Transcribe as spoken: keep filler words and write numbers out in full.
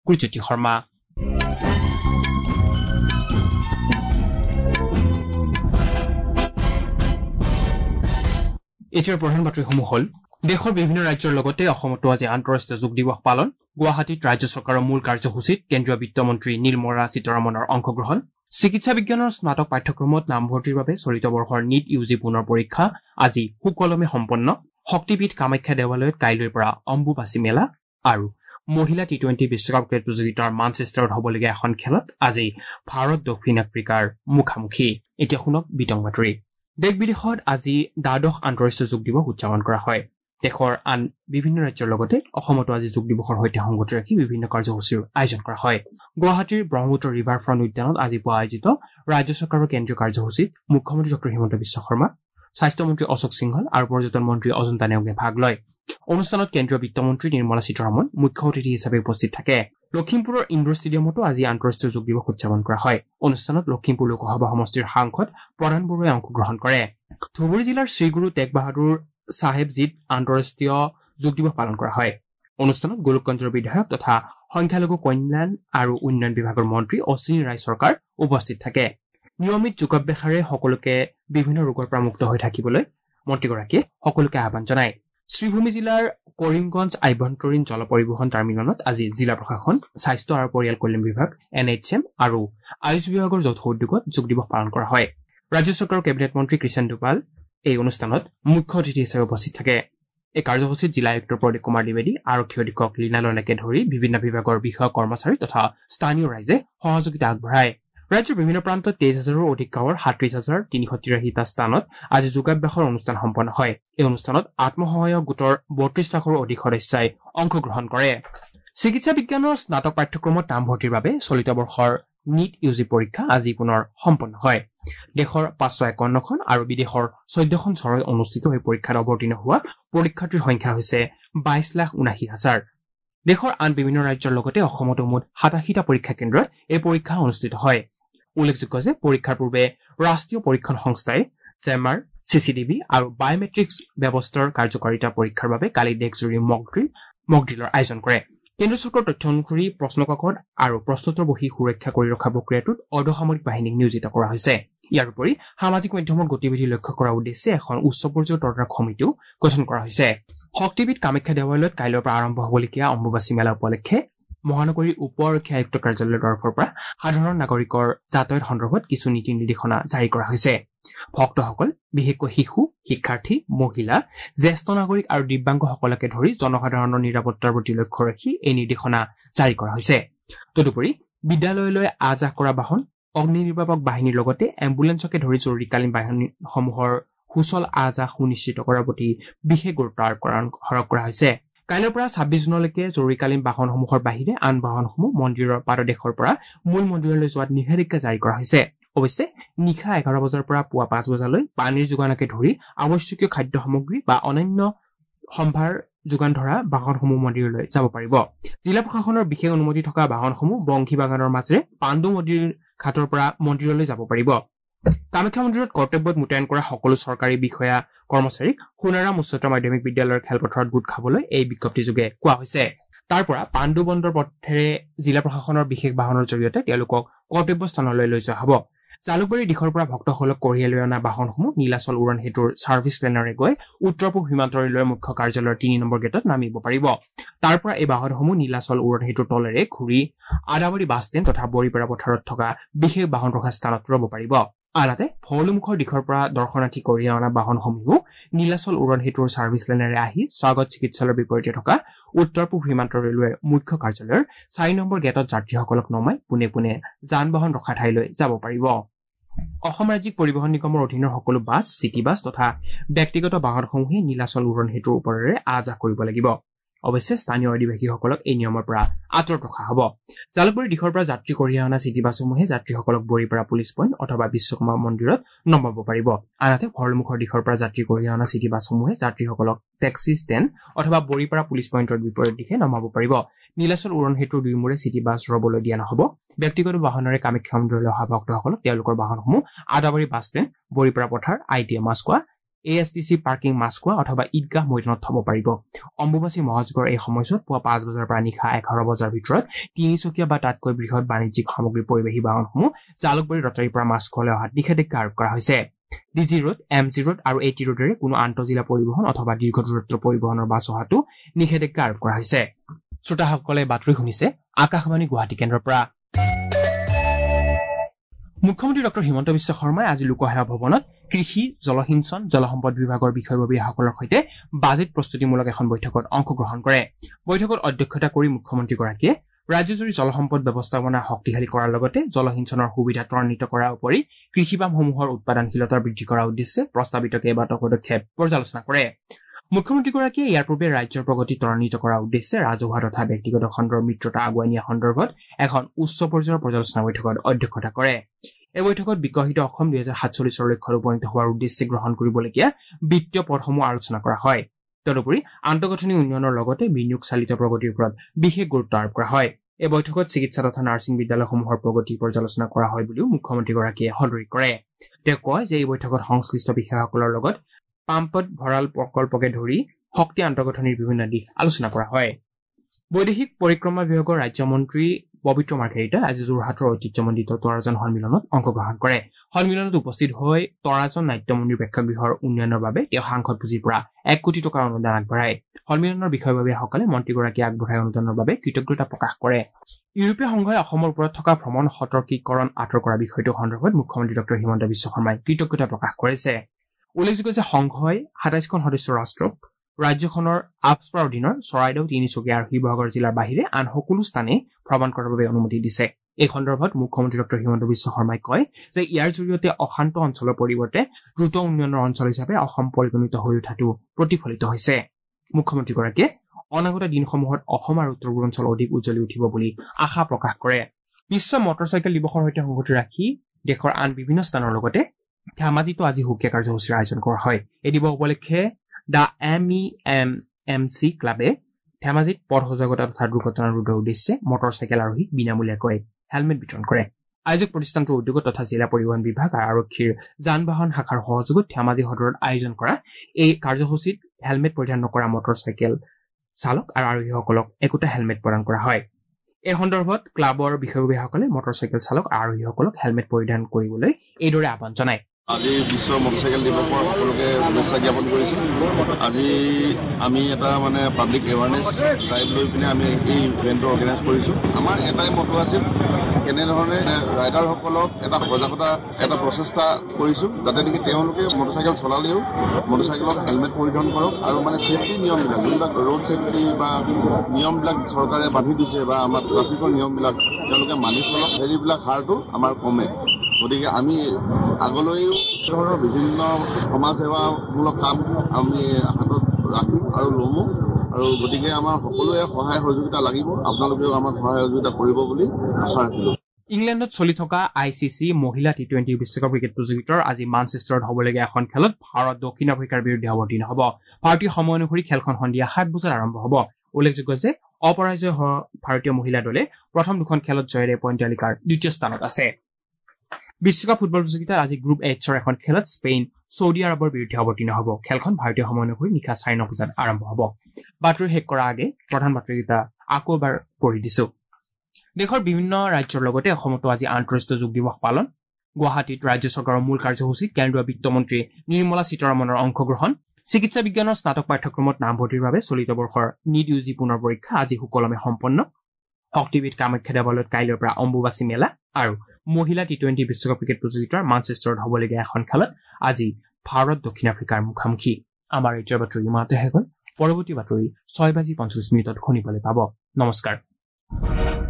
কুলজ্যোতি শৰ্মা। এতিয়াৰ প্ৰধান বাতৰিসমূহ হ'ল দেশৰ বিভিন্ন ৰাজ্যৰ লগতে অসমতো আজি আন্তঃৰাষ্ট্ৰীয় যোগ দিৱস পালন। গুৱাহাটীত ৰাজ্য চৰকাৰৰ মূল কাৰ্যসূচীত কেন্দ্ৰীয় বিত্তমন্ত্ৰী নিৰ্মলা সীতাৰমণৰ অংশগ্ৰহণ। চিকিৎসা বিজ্ঞানৰ স্নাতক পাঠ্যক্ৰমত নামভৰ্তিৰ বাবে চলিত বৰ্ষৰ নীট ইউ জি পুনৰ পৰীক্ষা আজি সুকলমে সম্পন্ন। শক্তিপীঠ কামাখ্যা দেৱালয়ত কাইলৈৰ পৰা অম্বুবাচী মেলা। আৰু মহিলা টি টুৱেণ্টি বিশ্বকাপ ক্ৰিকেট প্ৰতিযোগিতাৰ মানচেষ্টাৰত হ'বলগীয়া এখন খেলত আজি ভাৰত দক্ষিণ আফ্ৰিকাৰ মুখামুখি। এতিয়া শুনক বিতং বাতৰি। দেশ বিদেশত আজি দ্বাদশ আন্তঃৰাষ্ট্ৰীয় যোগ দিৱস উদযাপন কৰা হয়। দেশৰ আন বিভিন্ন ৰাজ্যৰ লগতে অসমতো আজি যোগ দিৱসৰ সৈতে সংগতি ৰাখি বিভিন্ন কাৰ্যসূচীৰ আয়োজন কৰা হয়। গুৱাহাটীৰ ব্ৰহ্মপুত্ৰ ৰিভাৰ ফ্ৰণ্ট উদ্যানত আজি পুৱা আয়োজিত ৰাজ্য চৰকাৰৰ কেন্দ্ৰীয় কাৰ্যসূচীত মুখ্যমন্ত্ৰী ডক্টৰ হিমন্ত বিশ্ব শৰ্মা, স্বাস্থ্যমন্ত্ৰী অশোক সিংহল আৰু পৰ্যটন মন্ত্ৰী অজন্তা নেওগে ভাগ লয়। অনুষ্ঠানত কেন্দ্ৰীয় বিত্তমন্ত্ৰী নিৰ্মলা সীতাৰমণ মুখ্য অতিথি হিচাপে উপস্থিত থাকে। লখিমপুৰৰ ইণ্ডোৰ ষ্টেডিয়ামতো আজি আন্তঃৰাষ্ট্ৰীয় যোগ দিৱস উদযাপন কৰা হয়। অনুষ্ঠানত লখিমপুৰ লোকসভা সমষ্টিৰ সাংসদ প্ৰধান বৰুৱাই অংশগ্ৰহণ কৰে। ধুবুৰী জিলাৰ শ্ৰীগুৰু টেগ বাহাদুৰ চাহেবজীত আন্তঃৰাষ্ট্ৰীয় যোগ দিৱস পালন কৰা হয়। অনুষ্ঠানত গোলকগঞ্জৰ বিধায়ক তথা সংখ্যালঘু কল্যাণ আৰু উন্নয়ন বিভাগৰ মন্ত্ৰী অশ্বিনী ৰায় চৰকাৰ উপস্থিত থাকে। নিয়মিত যোগাভ্যাসেৰে সকলোকে বিভিন্ন ৰোগৰ পৰা মুক্ত হৈ থাকিবলৈ মন্ত্ৰীগৰাকীয়ে সকলোকে আহ্বান জনায়। শ্ৰীভূমি জিলাৰ কৰিমগঞ্জ আভ্যন্তৰীণ জল পৰিবহণ টাৰ্মিনেলত আজি জিলা প্ৰশাসন, স্বাস্থ্য আৰু পৰিয়াল কল্যাণ বিভাগ, এন এইচ এম আৰু আয়ুষ বিভাগৰ যৌথ উদ্যোগত যোগ দিৱস পালন কৰা হয়। ৰাজ্য চৰকাৰৰ কেবিনেট মন্ত্ৰী কৃষণ দুপাল এই অনুষ্ঠানত মুখ্য অতিথি হিচাপে উপস্থিত থাকে। এই কাৰ্যসূচীত জিলা আয়ুক্ত প্ৰদীপ কুমাৰ দ্বিবেদী, আৰক্ষী অধীক্ষক লীনা লনেকে ধৰি বিভিন্ন বিভাগৰ বিষয়া কৰ্মচাৰী তথা স্থানীয় ৰাইজে সহযোগিতা আগবঢ়ায়। ৰাজ্যৰ বিভিন্ন প্ৰান্তত তেইছ হাজাৰো অধিক গাঁৱৰ সাতত্ৰিশ হাজাৰ তিনিশ তিৰাশীটা স্থানত আজি যোগাভ্যাসৰ অনুষ্ঠান সম্পন্ন হয়। এই অনুষ্ঠানত আত্মসহায়ক গোটৰ বত্ৰিশ লাখৰো অধিক সদস্যই অংশগ্ৰহণ কৰে। চিকিৎসা বিজ্ঞানৰ স্নাতক পাঠ্যক্ৰমত নামভৰ্তিৰ বাবে চলিত বৰ্ষৰ নীট ইউ জি পৰীক্ষা আজি পুনৰ সম্পন্ন হয়। দেশৰ পাঁচশ একাৱন্নখন আৰু বিদেশৰ চৈধ্যখন চহৰত অনুষ্ঠিত এই পৰীক্ষাত অৱতীৰ্ণ হোৱা পৰীক্ষাৰ্থীৰ সংখ্যা হৈছে বাইশ লাখ ঊনাশী হাজাৰ। দেশৰ আন বিভিন্ন ৰাজ্যৰ লগতে অসমতো মুঠ সাতাশীটা পৰীক্ষা কেন্দ্ৰত এই পৰীক্ষা অনুষ্ঠিত হয়। উল্লেখযোগ্য যে পৰীক্ষাৰ পূৰ্বে ৰাষ্ট্ৰীয় পৰীক্ষণ সংস্থাই জেমাৰ, চি চি টি ভি আৰু বায়মেট্ৰিক্স ব্যৱস্থাৰ কাৰ্যকাৰিতা পৰীক্ষাৰ বাবে কালি দেশজুৰি মক ড্ৰিল মক ড্ৰিলৰ আয়োজন কৰে। কেন্দ্ৰ চৰকাৰৰ তথ্য অনুসৰি প্ৰশ্নকাকত আৰু প্ৰশ্নোত্তৰ বহি সুৰক্ষা কৰি ৰখা প্ৰক্ৰিয়াটোত অৰ্ধসামৰিক বাহিনীক নিয়োজিত কৰা হৈছে। ইয়াৰ উপৰি সামাজিক মাধ্যমৰ গতিবিধি লক্ষ্য কৰাৰ উদ্দেশ্যে এখন উচ্চ পৰ্যায়ৰ তদাৰক সমিতিও গঠন কৰা হৈছে। শক্তিপীঠ কামাখ্যা দেৱালয়ত কাইলৈৰ পৰা আৰম্ভ হ'বলগীয়া অম্বুবাচী মেলা উপলক্ষে মহানগৰীৰ উপ আৰক্ষী আয়ুক্ত কাৰ্যালয়ৰ তৰফৰ পৰা সাধাৰণ নাগৰিকৰ যাতায়াত সন্দৰ্ভত কিছু নীতি নিৰ্দেশনা জাৰি কৰা হৈছে। ভক্তসকল, বিশেষকৈ শিশু, শিক্ষাৰ্থী, মহিলা, জ্যেষ্ঠ নাগৰিক আৰু দিব্যাংগসকলকে ধৰি জনসাধাৰণৰ নিৰাপত্তাৰ প্ৰতি লক্ষ্য ৰাখি এই নিৰ্দেশনা জাৰি কৰা হৈছে। তদুপৰি বিদ্যালয়লৈ আহ যাহ কৰা বাহন, অগ্নি নিৰ্বাপক বাহিনীৰ লগতে এম্বুলেন্সকে ধৰি জৰুৰীকালীন বাহিনীসমূহৰ সুচল আহ যাহ সুনিশ্চিত কৰাৰ প্ৰতি বিশেষ গুৰুত্ব আৰোপ কৰা হৈছে। কাইলৈৰ পৰা ছাব্বিছ জুনলৈকে জৰুৰীকালীন বাহনসমূহৰ বাহিৰে আন বাহনসমূহ মন্দিৰৰ পাদদেশৰ পৰা মূল মন্দিৰলৈ যোৱাত নিষেধাজ্ঞা জাৰি কৰা হৈছে। অৱশ্যে নিশা এঘাৰ বজাৰ পৰা পুৱা পাঁচ বজালৈ পানীৰ যোগানকে ধৰি আৱশ্যকীয় খাদ্য সামগ্ৰী বা অন্যান্য সম্ভাৰ যোগান ধৰা বাহনসমূহ মন্দিৰলৈ যাব পাৰিব। জিলা প্ৰশাসনৰ বিশেষ অনুমতি থকা বাহনসমূহ বংশী বাগানৰ মাজেৰে পাণ্ডু মন্দিৰ ঘাটৰ পৰা মন্দিৰলৈ যাব পাৰিব। কামাখ্যা মন্দিৰত কৰ্তব্যত মোতায়েন কৰা সকলো চৰকাৰী বিষয়া কৰ্মচাৰীক সোণাৰাম উচ্চতৰ মাধ্যমিক বিদ্যালয়ৰ খেলপথাৰত গোট খাবলৈ এই বিজ্ঞপ্তিযোগে কোৱা হৈছে। তাৰ পৰা পাণ্ডু বন্দৰ পথেৰে জিলা প্ৰশাসনৰ বিশেষ বাহনৰ জৰিয়তে তেওঁলোকক কৰ্তব্য স্থানলৈ লৈ যোৱা হ'ব। জালুকবাৰীৰ দিশৰ পৰা ভক্তসকলক কঢ়িয়াই লৈ অনা বাহনসমূহ নীলাচল উৰণ সেতুৰ ছাৰ্ভিচ লেনেৰে গৈ উত্তৰ পূব সীমান্ত ৰেলৱেৰ মুখ্য কাৰ্যালয়ৰ তিনি নম্বৰ গেটত নামিব পাৰিব। তাৰ পৰা এই বাহনসমূহ নীলাচল উৰণ সেতুৰ তলেৰে ঘূৰি আদাবাৰী বাছ ষ্টেণ্ড তথা বৰিপাৰা পথাৰত থকা বিশেষ বাহন ৰখা স্থানত ৰব পাৰিব। আনহাতে ভৰলুমুখৰ দিশৰ পৰা দৰ্শনাৰ্থী কঢ়িয়াই অনা বাহনসমূহেও নীলাচল উৰণ সেতুৰ ছাৰ্ভিচ লেনেৰে আহি স্বাগত চিকিৎসালয়ৰ বিপৰীতে থকা উত্তৰ পূব সীমান্ত ৰেলৱেৰ মুখ্য কাৰ্যালয়ৰ চাৰি নম্বৰ গেটত যাত্ৰীসকলক নমাই পোনে পোনে যান বাহন ৰখা ঠাইলৈ যাব পাৰিব। অসম ৰাজ্যিক পৰিবহণ নিগমৰ অধীনৰ সকলো বাছ, চিটি বাছ তথা ব্যক্তিগত বাহনসমূহে নীলাচল উৰণ সেতুৰ ওপৰেৰে আহ যাহ কৰিব লাগিব। অৱশ্যে স্থানীয় অধিবাসীসকলক এই নিয়মৰ পৰা আঁতৰত ৰখা হ'ব। জালুকবাৰীৰ দিশৰ পৰা যাত্ৰী কঢ়িয়াই অনা চিটি বাছসমূহে যাত্ৰীসকলক বৰিপাৰা পুলিচ পইণ্ট অথবা বিশ্বকৰ্মা মন্দিৰত নমাব পাৰিব। আনহাতে ভৰলুমুখৰ দিশৰ পৰা যাত্ৰী কঢ়িয়াই অনা চিটি বাছসমূহে যাত্ৰীসকলক টেক্সি ষ্টেণ্ড অথবা বৰিপাৰা পুলিচ পইণ্টৰ বিপৰীত দিশে নমাব পাৰিব। নীলাচল উৰণ সেতুৰ দুইমূৰে চিটি বাছ ৰবলৈ দিয়া নহ'ব। ব্যক্তিগত বাহনেৰে কামাখ্যা মন্দিৰলৈ অহা ভক্তসকলক তেওঁলোকৰ বাহনসমূহ আদাবাৰী বাছ ষ্টেণ্ড, বৰিপাৰা পথাৰ, I T A Machkhowa, A S T C parking মাস্কোৱা অথবা ঈদগাহ মৈদানত থব পাৰিব। অম্বুবাচী মহাযজ্ঞৰ এই সময়ছোৱাত পুৱা পাঁচ বজাৰ পৰা নিশা এঘাৰ বজাৰ ভিতৰত তিনিচকীয়া বা তাতকৈ বৃহৎ বাণিজ্যিক সামগ্ৰী পৰিবাহী বাহনসমূহ জালুকবাৰী ৰটাৰীৰ পৰা মাস্কোৱালৈ অহাত নিষেধাজ্ঞা আৰোপ কৰা হৈছে। D G road, M G road আৰু এ টি ৰোডেৰে কোনো আন্তঃজিলা পৰিবহণ অথবা দীৰ্ঘ দূৰত্বৰ পৰিবহণৰ বাছ অহাটো নিষেধাজ্ঞা আৰোপ কৰা হৈছে। শ্ৰোতাসকলে বাতৰি শুনিছে আকাশবাণী গুৱাহাটী কেন্দ্ৰৰ পৰা। মুখ্যমন্ত্ৰী ডক্টৰ হিমন্ত বিশ্ব শৰ্মাই আজি লোকসেৱা ভৱনত কৃষি, জলসিঞ্চন, জলসম্পদ বিভাগৰ বিষয়ববীয়াসকলৰ সৈতে বাজেট প্ৰস্তুতিমূলক এখন বৈঠকত অংশগ্ৰহণ কৰে। বৈঠকত অধ্যক্ষতা কৰি মুখ্যমন্ত্ৰীগৰাকীয়ে ৰাজ্যজুৰি জলসম্পদ ব্যৱস্থাপনা শক্তিশালী কৰাৰ লগতে জলসিঞ্চনৰ সুবিধা ত্বৰান্বিত কৰাৰ উপৰি কৃষিপামসমূহৰ উৎপাদনশীলতা বৃদ্ধি কৰাৰ উদ্দেশ্যে প্ৰস্তাৱিত কেইবাটাও পদক্ষেপ পৰ্যালোচনা কৰে। মুখ্যমন্ত্ৰীগৰাকীয়ে ইয়াৰ পূৰ্বে ৰাজ্যৰ প্ৰগতি ত্বৰান্বিত কৰাৰ উদ্দেশ্যে ৰাজহুৱা তথা ব্যক্তিগত খণ্ডৰ মিত্ৰতা আগুৱাই নিয়া সন্দৰ্ভত এখন উচ্চ পৰ্যায়ৰ পৰ্যালোচনা বৈঠকত অধ্যক্ষতা কৰে। এই বৈঠকত বিকশিত অসম দুহেজাৰ সাতচল্লিছৰ লক্ষ্যত উপনীত হোৱাৰ উদ্দেশ্যে গ্ৰহণ কৰিবলগীয়া বিত্তীয় পদসমূহ আলোচনা কৰা হয়। তদুপৰি আন্তঃগাঁথনি উন্নয়নৰ লগতে বিনিয়োগ চালিত প্ৰগতিৰ ওপৰত বিশেষ গুৰুত্ব আৰোপ কৰা হয়। এই বৈঠকত চিকিৎসা তথা নাৰ্ছিং বিদ্যালয়সমূহৰ প্ৰগতি পৰ্যালোচনা কৰা হয় বুলিও মুখ্যমন্ত্ৰীগৰাকীয়ে সদৰি কৰে। তেওঁ কয় যে এই বৈঠকত সংশ্লিষ্ট বিষয়াসকলৰ লগত পাম্পত ভঁৰাল প্ৰকল্পকে ধৰি শক্তি আন্তঃগাঁথনিৰ বিভিন্ন দিশ আলোচনা কৰা হয়। বৈদেশিক পৰিক্ৰমা বিভাগৰ ৰাজ্যমন্ত্ৰী পবিত্ৰ মাৰ্ঘেৰিটা আজি যোৰহাটৰ ঐতিহ্যমণ্ডিত তৰাজন সন্মিলনত অংশগ্ৰহণ কৰে। সন্মিলনত উপস্থিত হৈ তৰাজন নাট্য মন্দিৰ প্ৰেক্ষাগৃহৰ উন্নয়নৰ বাবে তেওঁ সাংসদ পুঁজিৰ পৰা এক কোটি টকাৰ অনুদান আগবঢ়ায়। সন্মিলনৰ বিষয়ববীয়াসকলে মন্ত্ৰীগৰাকীয়ে আগবঢ়াই অনুদানৰ বাবে কৃতজ্ঞতা প্ৰকাশ কৰে। ইউৰোপীয় সংঘই অসমৰ ওপৰত থকা ভ্ৰমণ সতৰ্কীকৰণ আঁতৰ কৰা বিষয়টো সন্দৰ্ভত মুখ্যমন্ত্ৰী ডক্টৰ হিমন্ত বিশ্ব শৰ্মাই কৃতজ্ঞতা প্ৰকাশ কৰিছে। উল্লেখযোগ্য যে সংঘই সাতাইছখন সদস্য ৰাষ্ট্ৰক ৰাজ্যখনৰ আফস্পাৰ অধীনৰ চৰাইদেউ, তিনিচুকীয়া আৰু শিৱসাগৰ জিলাৰ বাহিৰে আন সকলো স্থানে ভ্ৰমণ কৰাৰ বাবে অনুমতি দিছে। এই সন্দৰ্ভত মুখ্যমন্ত্ৰী ডক্টৰ হিমন্ত বিশ্ব শৰ্মাই কয় যে ইয়াৰ জৰিয়তে অশান্ত অঞ্চলৰ পৰিৱৰ্তে দ্ৰুত উন্নয়নৰ অঞ্চল হিচাপে অসম পৰিগণিত হৈ উঠাটো প্ৰতিফলিত হৈছে। মুখ্যমন্ত্ৰীগৰাকীয়ে অনাগত দিনসমূহত অসম আৰু উত্তৰ পূৰ্বাঞ্চল অধিক উজ্জ্বলি উঠিব বুলি আশা প্ৰকাশ কৰে। বিশ্ব মটৰচাইকেল দিৱসৰ সৈতে সংগতি ৰাখি দেশৰ আন বিভিন্ন স্থানৰ লগতে ধেমাজিতো আজি সুকীয়া কাৰ্যসূচীৰ আয়োজন কৰা হয়। এই দিৱস উপলক্ষে the M E M M C ক্লাবে ধেমাজিত পথ সজাগতা তথা দুৰ্ঘটনা ৰোধৰ উদ্দেশ্যে মটৰচাইকেল আৰোহীক বিনামূলীয়াকৈ হেলমেট বিতৰণ কৰে। আয়োজক প্ৰতিষ্ঠানটোৰ উদ্যোগত তথা জিলা পৰিবহণ বিভাগ আৰু আৰক্ষীৰ যান বাহন শাখাৰ সহযোগত ধেমাজি সদৰত আয়োজন কৰা এই কাৰ্যসূচীত হেলমেট পৰিধান নকৰা মটৰচাইকেল চালক আৰু আৰোহীসকলক একোটা হেলমেট প্ৰদান কৰা হয়। এই সন্দৰ্ভত ক্লাবৰ বিষয়ববীয়াসকলে মটৰচাইকেল চালক আৰু আৰোহীসকলক হেলমেট পৰিধান কৰিবলৈ এইদৰে আহ্বান জনায়। আজি বিশ্ব মটৰচাইকেল দিৱসৰ সকলোকে শুভেচ্ছা জ্ঞাপন কৰিছোঁ। আজি আমি এটা মানে পাব্লিক এৱাৰনেছ ড্ৰাইভ লৈ পিনে আমি এই ইভেণ্টটো অৰ্গেনাইজ কৰিছোঁ। আমাৰ এটাই মটো আছিল কেনেধৰণে ৰাইডাৰসকলক এটা সজাগতা এটা প্ৰচেষ্টা কৰিছোঁ যাতে নেকি তেওঁলোকে মটৰচাইকেল চলালেও মটৰচাইকেলত হেলমেট পৰিধান কৰক আৰু মানে ছেফটি নিয়মবিলাক যিবিলাক ৰোড ছেফটি বা নিয়মবিলাক চৰকাৰে বান্ধি দিছে বা আমাৰ ট্ৰাফিকৰ নিয়মবিলাক তেওঁলোকে মানি চলক, সেইবিলাক হাৰটো আমাৰ কমে। গতিকে আমি আগলৈও ধৰণৰ বিভিন্ন সমাজ সেৱামূলক কাম আমি হাতত ৰাখিম আৰু ল'মো আৰু গতিকে আমাৰ সকলোৱে সহায় সহযোগিতা লাগিব। আপোনালোকেও আমাক সহায় সহযোগিতা কৰিব বুলি আশা ৰাখিলোঁ। ইংলেণ্ডত চলি থকা আই চি চি মহিলা টি টুৱেণ্টি বিশ্বকাপ ক্ৰিকেট প্ৰতিযোগিতাৰ আজি মানচেষ্টাৰত হ'বলগীয়া এখন খেলত ভাৰত দক্ষিণ আফ্ৰিকাৰ বিৰুদ্ধে অৱতীৰ্ণ হ'ব। ভাৰতীয় সময় অনুসৰি খেলখন সন্ধিয়া সাত বজাত আৰম্ভ হ'ব। উল্লেখযোগ্য যে অপৰাজয় হোৱা ভাৰতীয় মহিলা দলে প্ৰথম দুখন খেলত জয়েৰে পইণ্ট তালিকাৰ দ্বিতীয় স্থানত আছে। বিশ্বকাপ ফুটবল প্ৰতিযোগিতাত আজি গ্ৰুপ এইচৰ এখন খেলত স্পেইন ছৌদি আৰবৰ বিৰুদ্ধে অৱতীৰ্ণ হ'ব। খেলখন ভাৰতীয় সময় অনুসৰি নিশা চাৰে ন বজাত আৰম্ভ হ'ব। বাতৰি শেষ কৰাৰ আগে প্ৰধান বাতৰিকেইটা আকৌ এবাৰ পঢ়ি দিছো। দেশৰ বিভিন্ন ৰাজ্যৰ লগতে অসমতো আজি আন্তঃৰাষ্ট্ৰীয় যোগ দিৱস পালন। গুৱাহাটীত ৰাজ্য চৰকাৰৰ মূল কাৰ্যসূচীত কেন্দ্ৰীয় বিত্তমন্ত্ৰী নিৰ্মলা সীতাৰমণৰ অংশগ্ৰহণ। চিকিৎসা বিজ্ঞানৰ স্নাতক পাঠ্যক্ৰমত নামভৰ্তিৰ বাবে চলিত বৰ্ষৰ নিট ইউ জি পুনৰ পৰীক্ষা আজি সুকলমে সম্পন্ন। শক্তিপীঠ কামাখ্যা দেৱালয়ত কাইলৈৰ পৰা অম্বুবাচী মেলা আৰু মহিলা টি টুৱেণ্টি বিশ্বকাপ ক্ৰিকেট প্ৰতিযোগিতাৰ মানচেষ্টাৰত হ'বলগীয়া এখন খেলত আজি ভাৰত দক্ষিণ আফ্ৰিকাৰ মুখামুখি। আমাৰ ৰাজ্যৰ বাতৰি ইমানতে শেষ হ'ল। পৰৱৰ্তী বাতৰি ছয় বাজি পঞ্চল্লিছ মিনিটত শুনিবলৈ পাব। নমস্কাৰ।